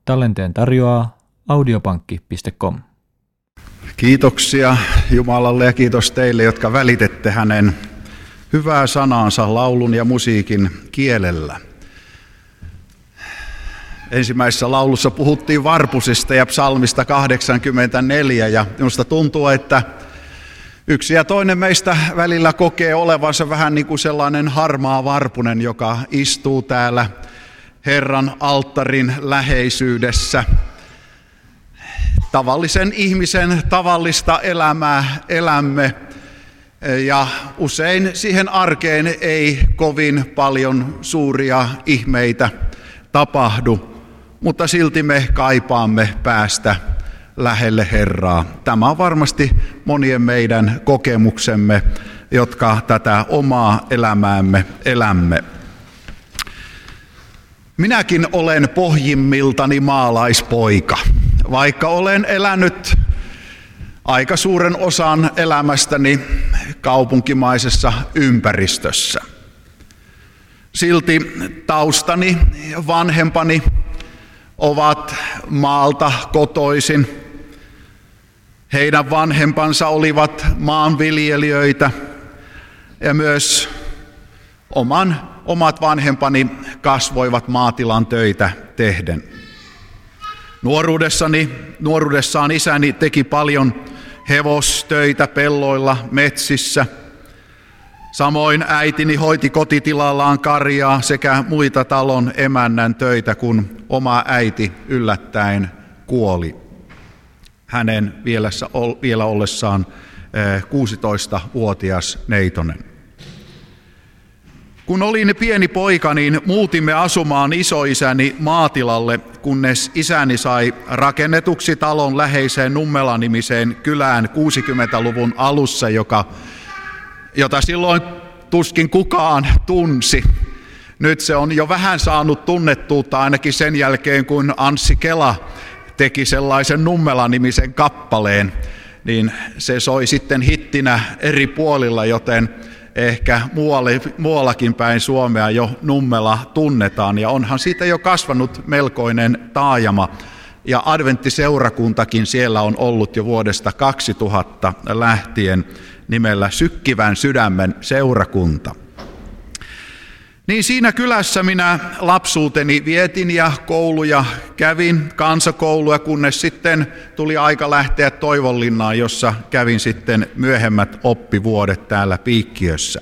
Tallenteen tarjoaa audiopankki.com. Kiitoksia Jumalalle ja kiitos teille, jotka välitette hänen hyvää sanaansa laulun ja musiikin kielellä. Ensimmäisessä laulussa puhuttiin varpusista ja psalmista 84 ja minusta tuntuu, että yksi ja toinen meistä välillä kokee olevansa vähän niin kuin sellainen harmaa varpunen, joka istuu täällä Herran alttarin läheisyydessä. Tavallisen ihmisen tavallista elämää elämme ja usein siihen arkeen ei kovin paljon suuria ihmeitä tapahdu, mutta silti me kaipaamme päästä lähelle Herraa. Tämä on varmasti monien meidän kokemuksemme, jotka tätä omaa elämäämme elämme. Minäkin olen pohjimmiltani maalaispoika, vaikka olen elänyt aika suuren osan elämästäni kaupunkimaisessa ympäristössä. Silti taustani, vanhempani ovat maalta kotoisin. Heidän vanhempansa olivat maanviljelijöitä ja myös omat vanhempani kasvoivat maatilan töitä tehden. Nuoruudessaan isäni teki paljon hevostöitä pelloilla, metsissä. Samoin äitini hoiti kotitilallaan karjaa sekä muita talon emännän töitä, kun oma äiti yllättäen kuoli. Hänen vielä ollessaan 16-vuotias neitonen. Kun olin pieni poika, niin muutimme asumaan isoisäni maatilalle, kunnes isäni sai rakennetuksi talon läheiseen Nummela-nimiseen kylään 60-luvun alussa, jota silloin tuskin kukaan tunsi. Nyt se on jo vähän saanut tunnettuutta ainakin sen jälkeen, kun Anssi Kela teki sellaisen Nummela-nimisen kappaleen, niin se soi sitten hittinä eri puolilla, joten ehkä muuallakin päin Suomea jo Nummela tunnetaan, ja onhan siitä jo kasvanut melkoinen taajama, ja adventtiseurakuntakin siellä on ollut jo vuodesta 2000 lähtien nimellä Sykkivän sydämen seurakunta. Niin siinä kylässä minä lapsuuteni vietin ja kouluja kävin, kansakoulua, kunnes sitten tuli aika lähteä Toivonlinnaan, jossa kävin sitten myöhemmät oppivuodet täällä Piikkiössä.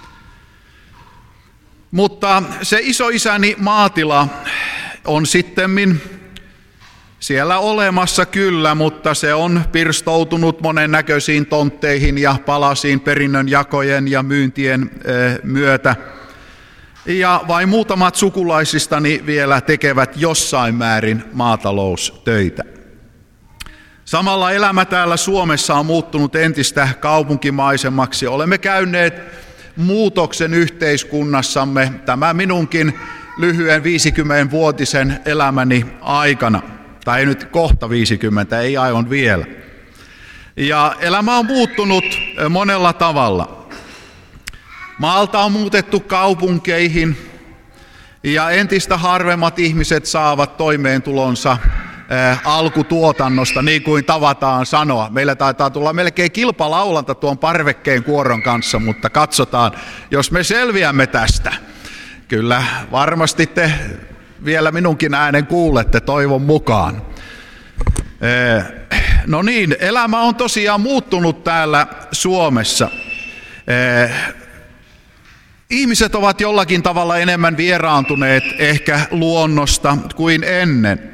Mutta se isoisäni maatila on sittemmin siellä olemassa kyllä, mutta se on pirstoutunut monennäköisiin tontteihin ja palasiin perinnön jakojen ja myyntien myötä. Ja vain muutamat sukulaisistani vielä tekevät jossain määrin maataloustöitä. Samalla elämä täällä Suomessa on muuttunut entistä kaupunkimaisemmaksi. Olemme käyneet muutoksen yhteiskunnassamme tämä minunkin lyhyen 50-vuotisen elämäni aikana. Tai nyt kohta 50, ei aivan vielä. Ja elämä on muuttunut monella tavalla. Maalta on muutettu kaupunkeihin ja entistä harvemmat ihmiset saavat toimeentulonsa alkutuotannosta, niin kuin tavataan sanoa. Meillä taitaa tulla melkein kilpalaulanta tuon parvekkeen kuoron kanssa, mutta katsotaan, jos me selviämme tästä. Kyllä varmasti te vielä minunkin äänen kuulette toivon mukaan. No niin, elämä on tosiaan muuttunut täällä Suomessa. Ihmiset ovat jollakin tavalla enemmän vieraantuneet ehkä luonnosta kuin ennen.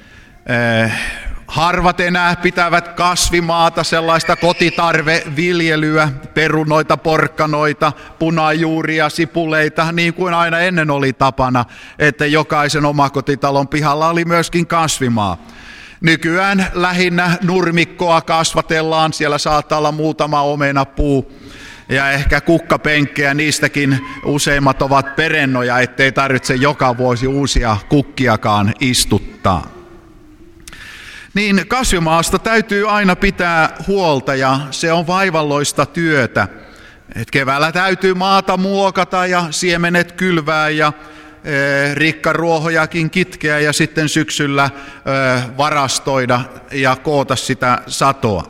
Harvat enää pitävät kasvimaata, sellaista kotitarveviljelyä, perunoita, porkkanoita, punajuuria, sipuleita, niin kuin aina ennen oli tapana, että jokaisen omakotitalon pihalla oli myöskin kasvimaa. Nykyään lähinnä nurmikkoa kasvatellaan, siellä saattaa olla muutama omenapuu ja ehkä kukkapenkkejä, niistäkin useimmat ovat perennoja, ettei tarvitse joka vuosi uusia kukkiakaan istuttaa. Niin kasvimaasta täytyy aina pitää huolta ja se on vaivalloista työtä. Et keväällä täytyy maata muokata ja siemenet kylvää ja rikkaruohojakin kitkeä ja sitten syksyllä varastoida ja koota sitä satoa.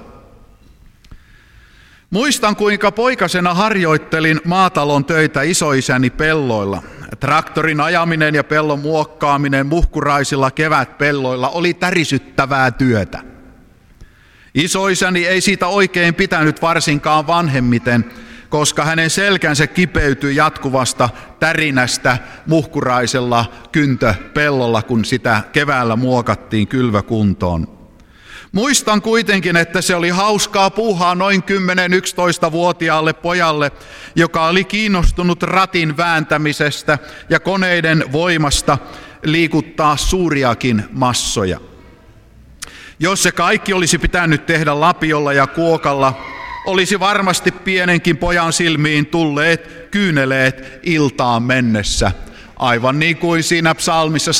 Muistan, kuinka poikasena harjoittelin maatalon töitä isoisäni pelloilla. Traktorin ajaminen ja pellon muokkaaminen muhkuraisilla kevätpelloilla oli tärisyttävää työtä. Isoisäni ei siitä oikein pitänyt varsinkaan vanhemmiten, koska hänen selkänsä kipeytyi jatkuvasta tärinästä muhkuraisella kyntöpellolla, kun sitä keväällä muokattiin kylvökuntoon. Muistan kuitenkin, että se oli hauskaa puuhaa noin 10-11-vuotiaalle pojalle, joka oli kiinnostunut ratin vääntämisestä ja koneiden voimasta liikuttaa suuriakin massoja. Jos se kaikki olisi pitänyt tehdä lapiolla ja kuokalla, olisi varmasti pienenkin pojan silmiin tulleet kyyneleet iltaan mennessä, aivan niin kuin siinä psalmissa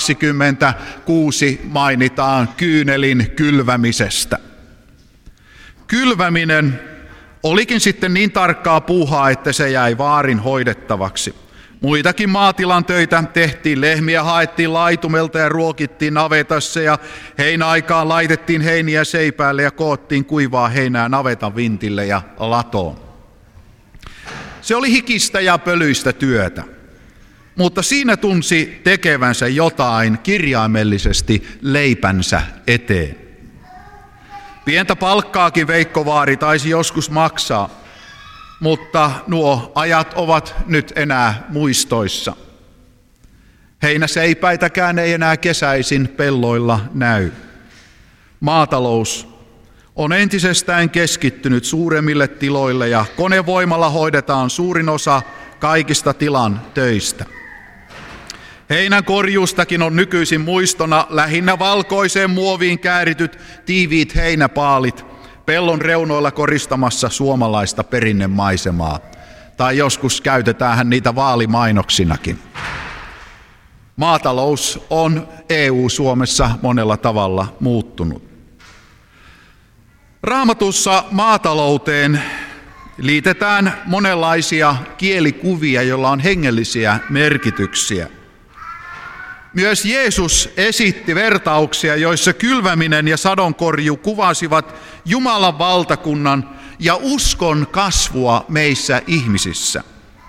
126 mainitaan kyynelin kylvämisestä. Kylväminen olikin sitten niin tarkkaa puuhaa, että se jäi vaarin hoidettavaksi. Muitakin maatilan töitä tehtiin, lehmiä haettiin laitumelta ja ruokittiin navetassa ja heinäaikaan laitettiin heiniä seipäälle ja koottiin kuivaa heinää navetan vintille ja latoon. Se oli hikistä ja pölyistä työtä, mutta siinä tunsi tekevänsä jotain kirjaimellisesti leipänsä eteen. Pientä palkkaakin Veikko-vaari taisi joskus maksaa, mutta nuo ajat ovat nyt enää muistoissa. Heinäseipäitäkään ei enää kesäisin pelloilla näy. Maatalous on entisestään keskittynyt suuremmille tiloille ja konevoimalla hoidetaan suurin osa kaikista tilan töistä. Heinän korjuustakin on nykyisin muistona lähinnä valkoiseen muoviin käärityt tiiviit heinäpaalit pellon reunoilla koristamassa suomalaista perinnemaisemaa. Tai joskus käytetäänhän niitä vaalimainoksinakin. Maatalous on EU-Suomessa monella tavalla muuttunut. Raamatussa maatalouteen liitetään monenlaisia kielikuvia, joilla on hengellisiä merkityksiä. Myös Jeesus esitti vertauksia, joissa kylväminen ja sadonkorjuu kuvasivat Jumalan valtakunnan ja uskon kasvua meissä ihmisissä.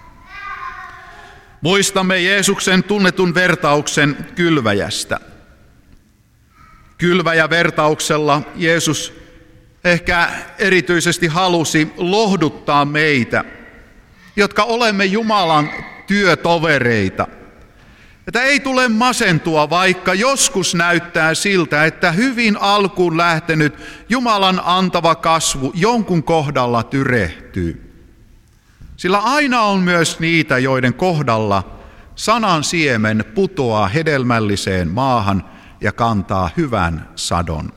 Muistamme Jeesuksen tunnetun vertauksen kylväjästä. Kylväjävertauksella Jeesus ehkä erityisesti halusi lohduttaa meitä, jotka olemme Jumalan työtovereita. Että ei tule masentua, vaikka joskus näyttää siltä, että hyvin alkuun lähtenyt Jumalan antava kasvu jonkun kohdalla tyrehtyy. Sillä aina on myös niitä, joiden kohdalla sanan siemen putoaa hedelmälliseen maahan ja kantaa hyvän sadon.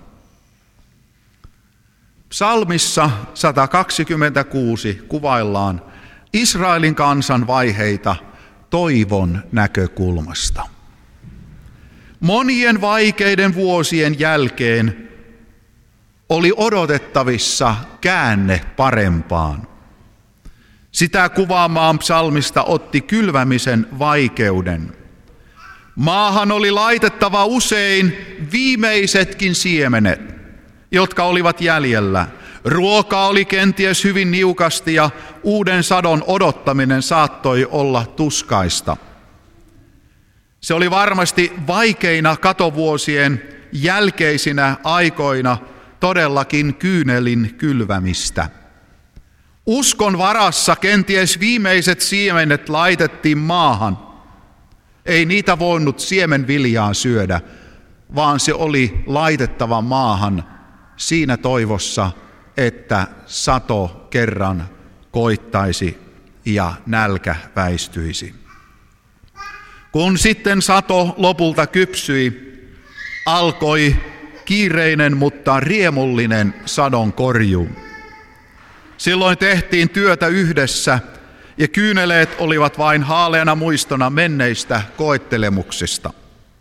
Psalmissa 126 kuvaillaan Israelin kansan vaiheita toivon näkökulmasta. Monien vaikeiden vuosien jälkeen oli odotettavissa käänne parempaan. Sitä kuvaamaan psalmista otti kylvämisen vaikeuden. Maahan oli laitettava usein viimeisetkin siemenet, jotka olivat jäljellä. Ruoka oli kenties hyvin niukasti ja uuden sadon odottaminen saattoi olla tuskaista. Se oli varmasti vaikeina katovuosien jälkeisinä aikoina todellakin kyynelin kylvämistä. Uskon varassa kenties viimeiset siemenet laitettiin maahan. Ei niitä voinut siemenviljaa syödä, vaan se oli laitettava maahan siinä toivossa, että sato kerran koittaisi ja nälkä väistyisi. Kun sitten sato lopulta kypsyi, alkoi kiireinen, mutta riemullinen sadonkorjuu. Silloin tehtiin työtä yhdessä ja kyyneleet olivat vain haaleana muistona menneistä koettelemuksista.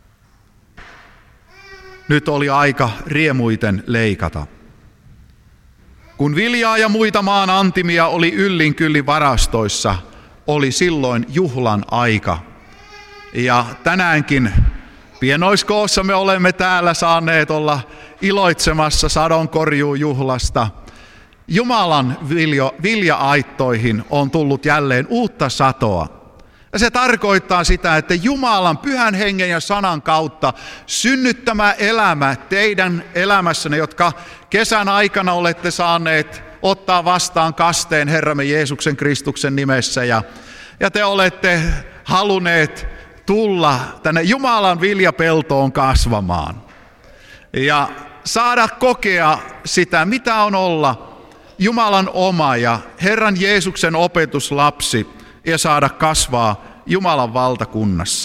Nyt oli aika riemuiten leikata. Kun viljaa ja muita maan antimia oli yllin kyllin varastoissa, oli silloin juhlan aika. Ja tänäänkin pienoiskoossa me olemme täällä saaneet olla iloitsemassa sadonkorjuujuhlasta. Jumalan vilja-aittoihin on tullut jälleen uutta satoa. Ja se tarkoittaa sitä, että Jumalan pyhän hengen ja sanan kautta synnyttämä elämä teidän elämässänne, jotka kesän aikana olette saaneet ottaa vastaan kasteen Herramme Jeesuksen Kristuksen nimessä. Ja te olette halunneet tulla tänne Jumalan viljapeltoon kasvamaan. Ja saada kokea sitä, mitä on olla Jumalan oma ja Herran Jeesuksen opetuslapsi ja saada kasvaa Jumalan valtakunnassa.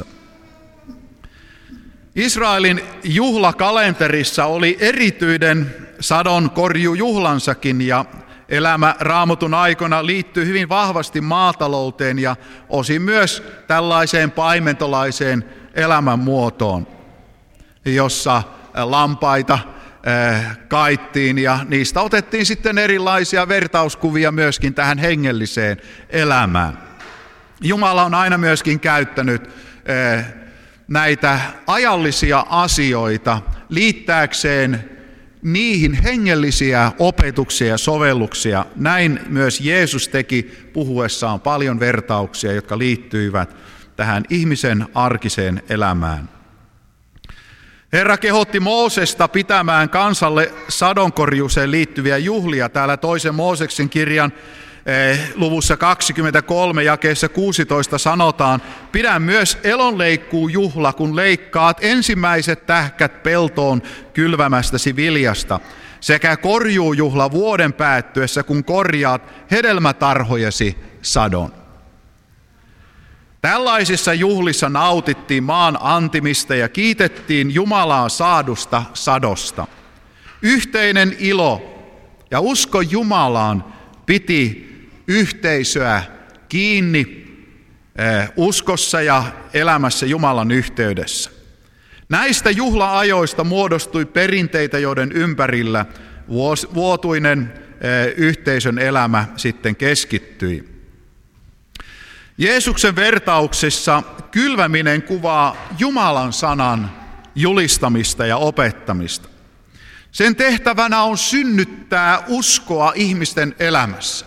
Israelin juhlakalenterissa oli erityinen sadonkorjuujuhlansakin ja elämä Raamatun aikoina liittyy hyvin vahvasti maatalouteen ja osin myös tällaiseen paimentolaiseen elämänmuotoon, jossa lampaita kaittiin ja niistä otettiin sitten erilaisia vertauskuvia myöskin tähän hengelliseen elämään. Jumala on aina myöskin käyttänyt näitä ajallisia asioita liittääkseen niihin hengellisiä opetuksia ja sovelluksia. Näin myös Jeesus teki puhuessaan paljon vertauksia, jotka liittyivät tähän ihmisen arkiseen elämään. Herra kehotti Moosesta pitämään kansalle sadonkorjuuseen liittyviä juhlia. Täällä 2. Mooseksen kirjan luvussa 23 jakeessa 16 sanotaan, pidä myös elonleikkuujuhla, kun leikkaat ensimmäiset tähkät peltoon kylvämästäsi viljasta, sekä korjuujuhla vuoden päättyessä, kun korjaat hedelmätarhojesi sadon. Tällaisissa juhlissa nautittiin maan antimista ja kiitettiin Jumalaa saadusta sadosta. Yhteinen ilo ja usko Jumalaan piti yhteisöä kiinni uskossa ja elämässä Jumalan yhteydessä. Näistä juhla-ajoista muodostui perinteitä, joiden ympärillä vuotuinen yhteisön elämä sitten keskittyi. Jeesuksen vertauksessa kylväminen kuvaa Jumalan sanan julistamista ja opettamista. Sen tehtävänä on synnyttää uskoa ihmisten elämässä.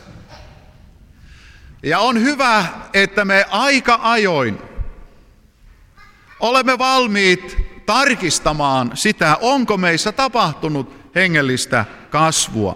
Ja on hyvä, että me aika ajoin olemme valmiit tarkistamaan sitä, onko meissä tapahtunut hengellistä kasvua.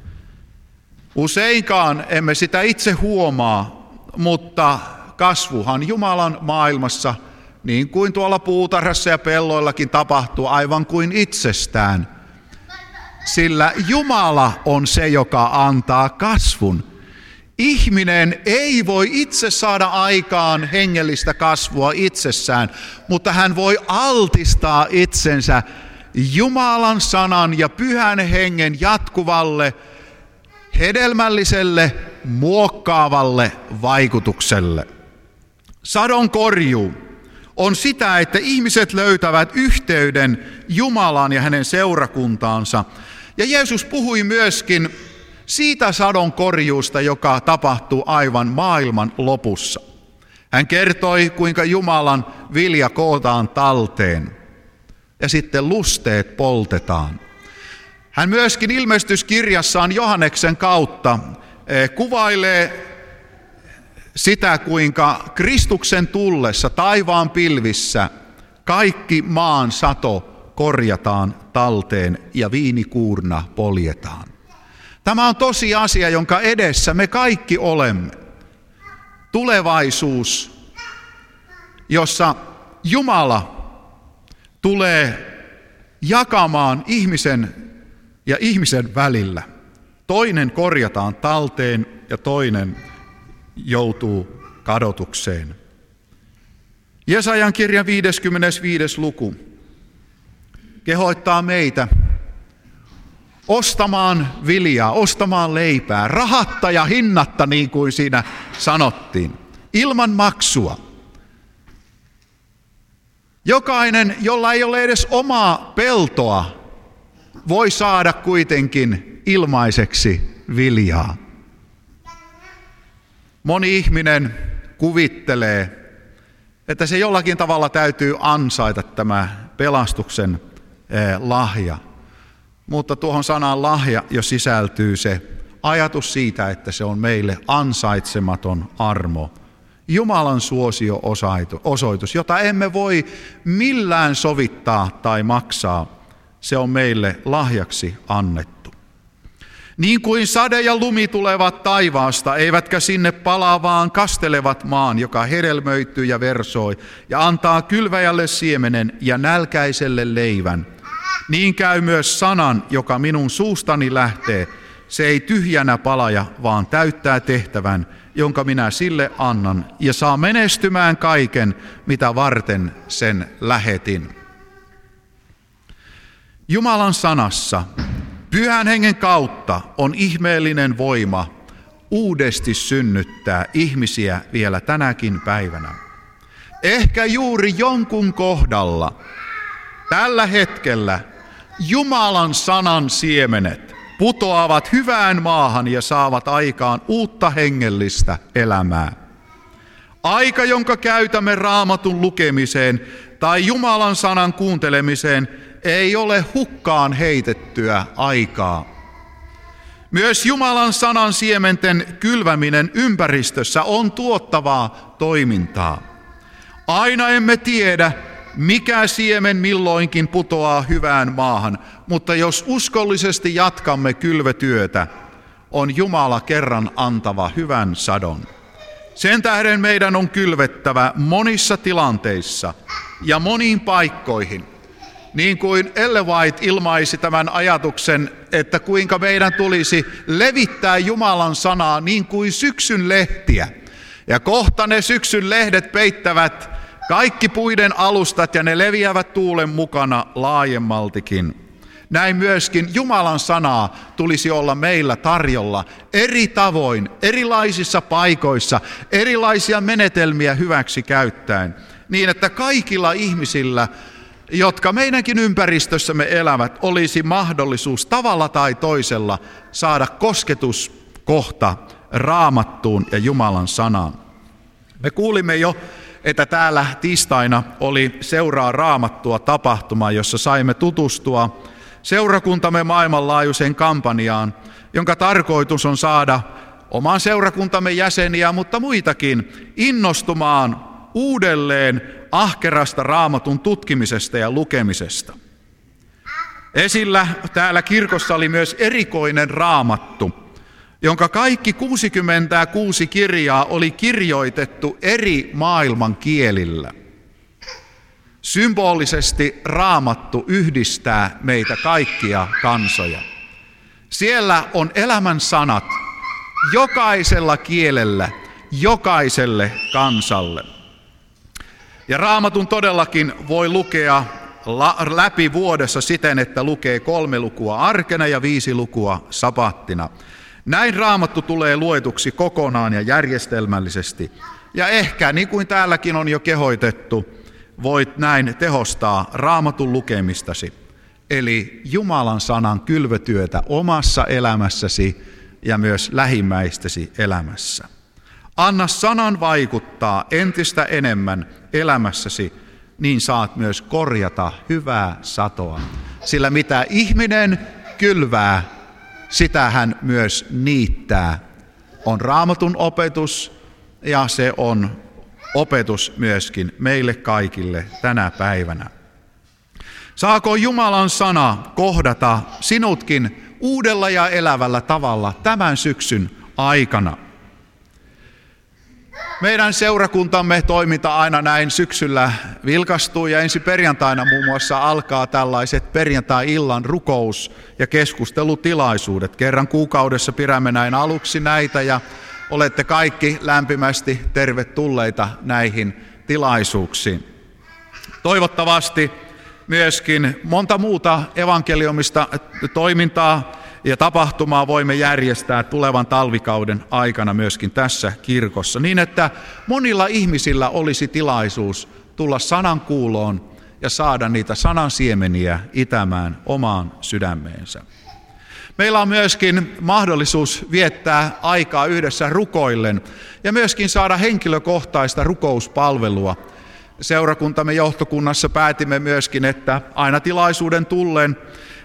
Useinkaan emme sitä itse huomaa, mutta kasvuhan Jumalan maailmassa, niin kuin tuolla puutarhassa ja pelloillakin tapahtuu aivan kuin itsestään. Sillä Jumala on se, joka antaa kasvun. Ihminen ei voi itse saada aikaan hengellistä kasvua itsessään, mutta hän voi altistaa itsensä Jumalan sanan ja pyhän hengen jatkuvalle, hedelmälliselle, muokkaavalle vaikutukselle. Sadonkorjuu on sitä, että ihmiset löytävät yhteyden Jumalaan ja hänen seurakuntaansa. Ja Jeesus puhui myöskin siitä sadonkorjuusta, joka tapahtuu aivan maailman lopussa. Hän kertoi, kuinka Jumalan vilja kootaan talteen ja sitten lusteet poltetaan. Hän myöskin ilmestyskirjassaan Johanneksen kautta kuvailee sitä, kuinka Kristuksen tullessa taivaan pilvissä kaikki maan sato korjataan talteen ja viinikuurna poljetaan. Tämä on tosiasia, jonka edessä me kaikki olemme. Tulevaisuus, jossa Jumala tulee jakamaan ihmisen ja ihmisen välillä. Toinen korjataan talteen ja toinen joutuu kadotukseen. Jesajan kirjan 55. luku kehoittaa meitä ostamaan viljaa, ostamaan leipää, rahatta ja hinnatta, niin kuin siinä sanottiin, ilman maksua. Jokainen, jolla ei ole edes omaa peltoa, voi saada kuitenkin ilmaiseksi viljaa. Moni ihminen kuvittelee, että se jollakin tavalla täytyy ansaita tämä pelastuksen lahja. Mutta tuohon sanaan lahja jo sisältyy se ajatus siitä, että se on meille ansaitsematon armo. Jumalan suosio-osoitus, jota emme voi millään sovittaa tai maksaa, se on meille lahjaksi annettu. Niin kuin sade ja lumi tulevat taivaasta, eivätkä sinne palaa, vaan kastelevat maan, joka hedelmöittyy ja versoi, ja antaa kylväjälle siemenen ja nälkäiselle leivän. Niin käy myös sanan, joka minun suustani lähtee. Se ei tyhjänä palaja, vaan täyttää tehtävän, jonka minä sille annan, ja saa menestymään kaiken, mitä varten sen lähetin. Jumalan sanassa, Pyhän Hengen kautta on ihmeellinen voima uudesti synnyttää ihmisiä vielä tänäkin päivänä. Ehkä juuri jonkun kohdalla tällä hetkellä Jumalan sanan siemenet putoavat hyvään maahan ja saavat aikaan uutta hengellistä elämää. Aika, jonka käytämme Raamatun lukemiseen tai Jumalan sanan kuuntelemiseen, ei ole hukkaan heitettyä aikaa. Myös Jumalan sanan siementen kylväminen ympäristössä on tuottavaa toimintaa. Aina emme tiedä, mikä siemen milloinkin putoaa hyvään maahan, mutta jos uskollisesti jatkamme kylvötyötä, on Jumala kerran antava hyvän sadon. Sen tähden meidän on kylvettävä monissa tilanteissa ja moniin paikkoihin. Niin kuin Ellen White ilmaisi tämän ajatuksen, että kuinka meidän tulisi levittää Jumalan sanaa niin kuin syksyn lehtiä. Ja kohta ne syksyn lehdet peittävät kaikki puiden alustat ja ne leviävät tuulen mukana laajemmaltikin. Näin myöskin Jumalan sanaa tulisi olla meillä tarjolla eri tavoin, erilaisissa paikoissa, erilaisia menetelmiä hyväksi käyttäen, niin että kaikilla ihmisillä, jotka meidänkin ympäristössämme elävät, olisi mahdollisuus tavalla tai toisella saada kosketuskohta Raamattuun ja Jumalan sanaan. Me kuulimme jo, että täällä tiistaina oli Seuraa Raamattua -tapahtuma, jossa saimme tutustua seurakuntamme maailmanlaajuiseen kampanjaan, jonka tarkoitus on saada oman seurakuntamme jäseniä, mutta muitakin innostumaan uudelleen ahkerasta Raamatun tutkimisesta ja lukemisesta. Esillä täällä kirkossa oli myös erikoinen Raamattu, jonka kaikki 66 kirjaa oli kirjoitettu eri maailman kielillä. Symbolisesti Raamattu yhdistää meitä kaikkia kansoja. Siellä on elämän sanat jokaisella kielellä, jokaiselle kansalle. Ja Raamatun todellakin voi lukea läpi vuodessa siten, että lukee 3 lukua arkena ja 5 lukua sapattina. Näin Raamattu tulee luetuksi kokonaan ja järjestelmällisesti. Ja ehkä, niin kuin täälläkin on jo kehoitettu, voit näin tehostaa Raamatun lukemistasi, eli Jumalan sanan kylvötyötä omassa elämässäsi ja myös lähimmäistesi elämässä. Anna sanan vaikuttaa entistä enemmän elämässäsi, niin saat myös korjata hyvää satoa. Sillä mitä ihminen kylvää, sitä hän myös niittää. On Raamatun opetus ja se on opetus myöskin meille kaikille tänä päivänä. Saako Jumalan sana kohdata sinutkin uudella ja elävällä tavalla tämän syksyn aikana? Meidän seurakuntamme toiminta aina näin syksyllä vilkastuu ja ensi perjantaina muun muassa alkaa tällaiset perjantai-illan rukous- ja keskustelutilaisuudet. Kerran kuukaudessa pidämme näin aluksi näitä ja olette kaikki lämpimästi tervetulleita näihin tilaisuuksiin. Toivottavasti myöskin monta muuta evankeliumista toimintaa ja tapahtumaa voimme järjestää tulevan talvikauden aikana myöskin tässä kirkossa, niin että monilla ihmisillä olisi tilaisuus tulla sanan kuuloon ja saada niitä sanan siemeniä itämään omaan sydämeensä. Meillä on myöskin mahdollisuus viettää aikaa yhdessä rukoillen ja myöskin saada henkilökohtaista rukouspalvelua. seurakuntamme johtokunnassa päätimme myöskin, että aina tilaisuuden tullen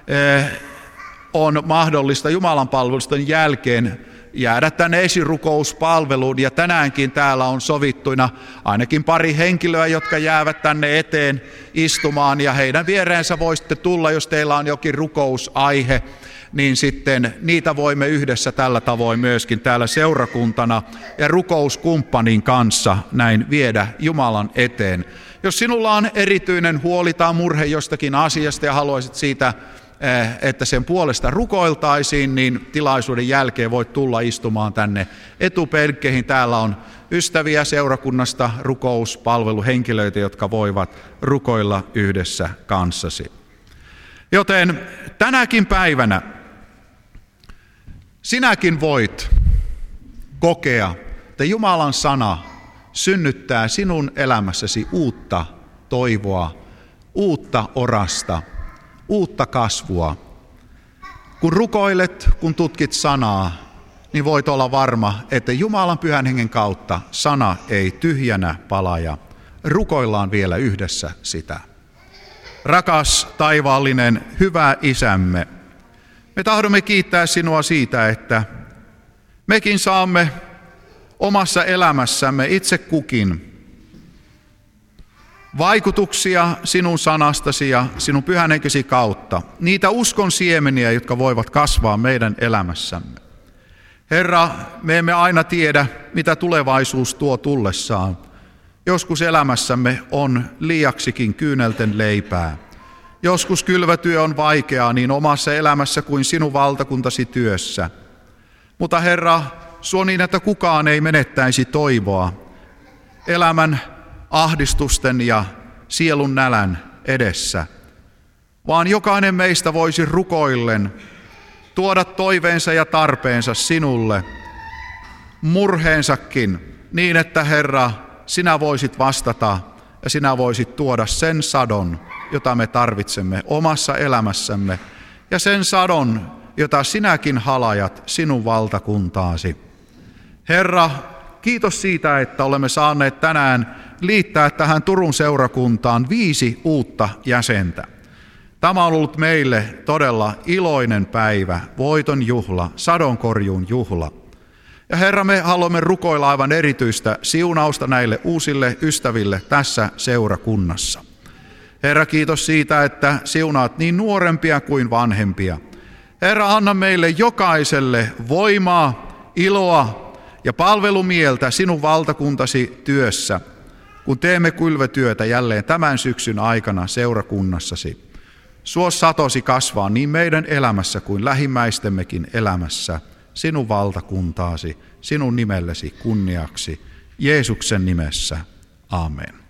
on mahdollista Jumalan palvelusten jälkeen jäädä tänne esirukouspalveluun, ja tänäänkin täällä on sovittuina ainakin pari henkilöä, jotka jäävät tänne eteen istumaan, ja heidän viereensä voisitte tulla, jos teillä on jokin rukousaihe, niin sitten niitä voimme yhdessä tällä tavoin myöskin täällä seurakuntana ja rukouskumppanin kanssa näin viedä Jumalan eteen. Jos sinulla on erityinen huoli tai murhe jostakin asiasta ja haluaisit siitä, että sen puolesta rukoiltaisiin, niin tilaisuuden jälkeen voit tulla istumaan tänne etupenkkeihin. Täällä on ystäviä seurakunnasta, rukouspalveluhenkilöitä, jotka voivat rukoilla yhdessä kanssasi. Joten tänäkin päivänä sinäkin voit kokea, että Jumalan sana synnyttää sinun elämässäsi uutta toivoa, uutta orasta, uutta kasvua. Kun rukoilet, kun tutkit sanaa, niin voit olla varma, että Jumalan Pyhän Hengen kautta sana ei tyhjänä pala, ja rukoillaan vielä yhdessä sitä. Rakas taivaallinen, hyvä Isämme, me tahdomme kiittää sinua siitä, että mekin saamme omassa elämässämme itse kukin vaikutuksia sinun sanastasi ja sinun Pyhän Henkesi kautta, niitä uskon siemeniä, jotka voivat kasvaa meidän elämässämme. Herra, me emme aina tiedä, mitä tulevaisuus tuo tullessaan. Joskus elämässämme on liiaksikin kyynelten leipää. Joskus kylvätyö on vaikeaa niin omassa elämässä kuin sinun valtakuntasi työssä. Mutta Herra, suo niin, että kukaan ei menettäisi toivoa elämän ahdistusten ja sielun nälän edessä, vaan jokainen meistä voisi rukoillen tuoda toiveensa ja tarpeensa sinulle, murheensakin, niin että Herra, sinä voisit vastata ja sinä voisit tuoda sen sadon, jota me tarvitsemme omassa elämässämme, ja sen sadon, jota sinäkin halajat sinun valtakuntaasi. Herra, kiitos siitä, että olemme saaneet tänään liittää tähän Turun seurakuntaan 5 uutta jäsentä. Tämä on ollut meille todella iloinen päivä, voiton juhla, sadonkorjuun juhla. Ja Herra, me haluamme rukoilla aivan erityistä siunausta näille uusille ystäville tässä seurakunnassa. Herra, kiitos siitä, että siunaat niin nuorempia kuin vanhempia. Herra, anna meille jokaiselle voimaa, iloa ja palvelumieltä sinun valtakuntasi työssä, kun teemme kylvötyötä jälleen tämän syksyn aikana seurakunnassasi. Suo satosi kasvaa niin meidän elämässä kuin lähimmäistemmekin elämässä sinun valtakuntaasi, sinun nimellesi kunniaksi, Jeesuksen nimessä. Amen.